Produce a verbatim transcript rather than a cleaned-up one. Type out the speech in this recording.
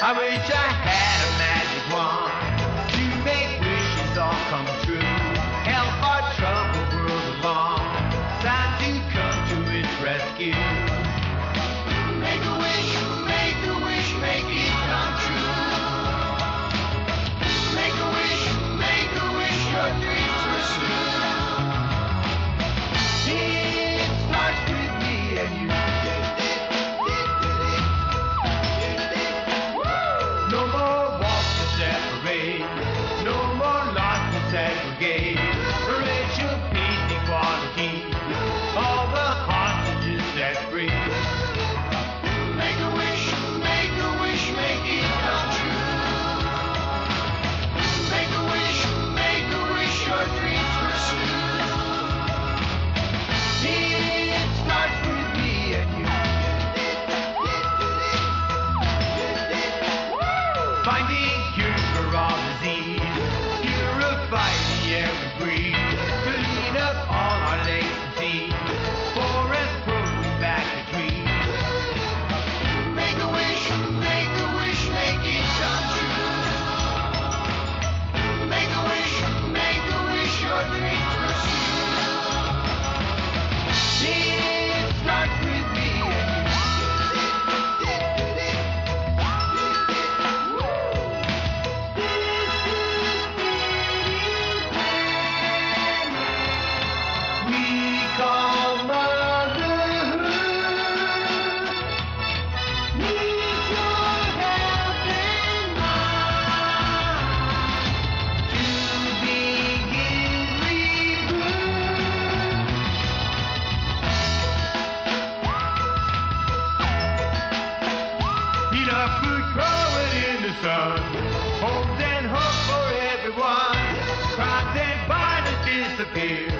I wish I had a magic wand to make wishes all come true. Help our troubled world along. Time to come to its rescue. Make a wish, make a wish, make it come true. Make a wish, make a wish, your dreams pursue. It starts with me and you. No more walls to separate, no more lots to segregate. Racial peace, equality, all the hostages set free. Make a wish, make a wish, make it come true. Make a wish, make a wish, your dreams pursue. It starts with me and you. Finding cures for all disease, purify the air we breathe, clean up all our lakes and seas, forest growing back the trees. Make a wish, make a wish, make it come true. Make a wish, make a wish, your dreams pursue. It starts with me and you. We call motherhood. Need your help and mine to begin rebirth. Enough food growing in the sun, homes and hope for everyone. Crimes and violence disappear.